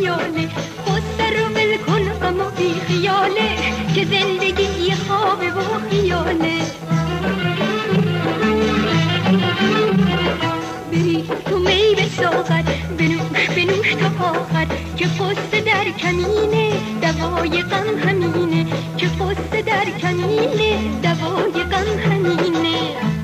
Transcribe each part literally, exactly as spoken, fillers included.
خیاله، خسته رو ول کن غم و بی خیاله، که زندگی یه خوابه و خیاله. بری تو می به ساغر، بنوش بنوش تا آخر، که قصه در کمینه دوای غم همینه، که قصه در کمینه دوای غم همینه.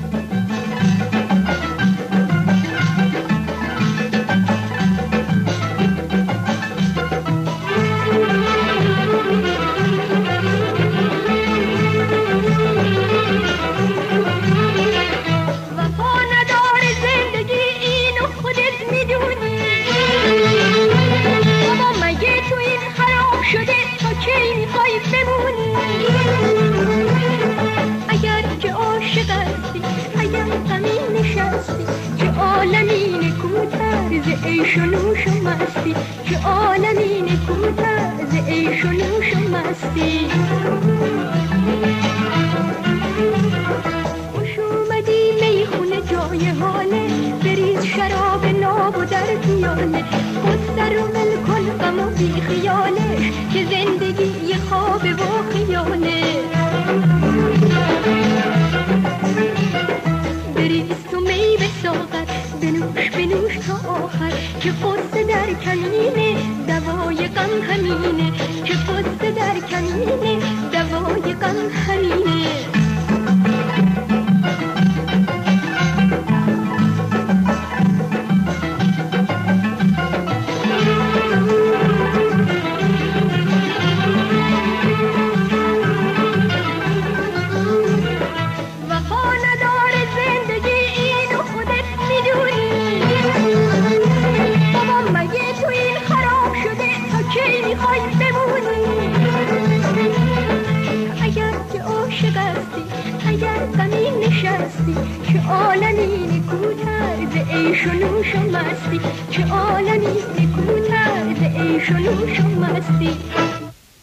اگر که عاشق هستی، اگر غمی نشستی، که عالمی نکوتر ز عیش و نوش و مستی، که عالمی نکوتر ز عیش و نوش و مستی. خوش اومدی میخونه جای حاله، بریز شراب ناب و در پیاله، قصه رو ول کن غم و بی خیاله، که زندگی یه خوابه و خیاله. بریز تو می به ساغر، بنوش بنوش تا آخر، که قصه در کمینه دوای غم همینه، که قصه در کمینه دوای غم همینه. اگر که عاشق هستی، اگر غمی نشستی، که عالمی نکوتر ز عیش و نوش و مستی، که عالمی نکوتر ز عیش و نوش و مستی.